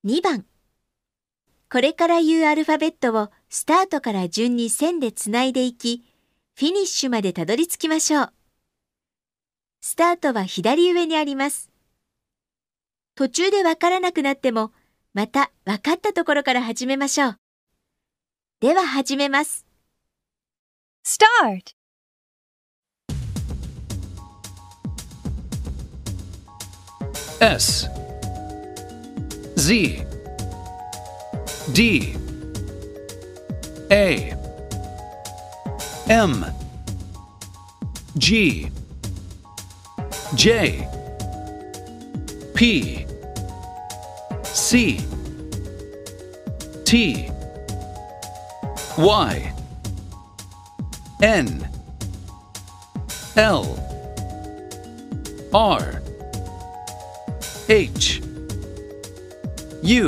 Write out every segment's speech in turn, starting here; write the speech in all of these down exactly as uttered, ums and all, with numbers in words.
にばん。これから言うアルファベットをスタートから順に線でつないでいき、フィニッシュまでたどり着きましょう。スタートは左上にあります。途中でわからなくなっても、またわかったところから始めましょう。では始めます。 Start! S Z D A M G J P C T Y N L R H U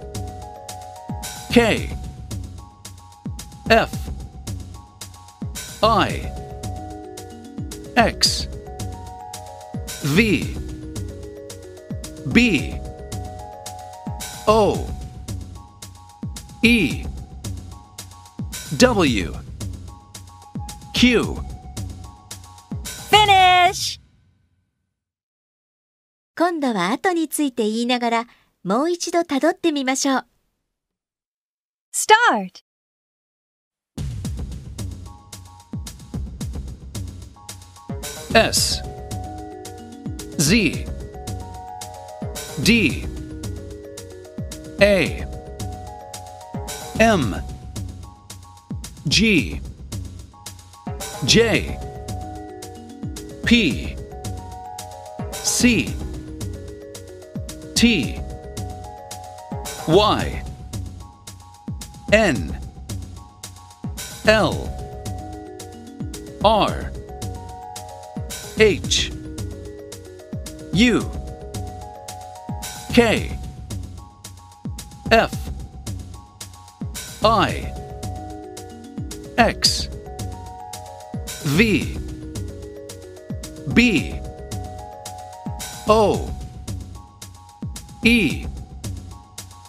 K F I X V B O E W Q Finish! 今度は後について言いながら、もう一度たどってみましょう。 Start! S Z D A M G J P C T Y N L R H U K F I X V B O E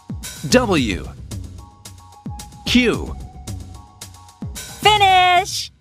W Q Finish!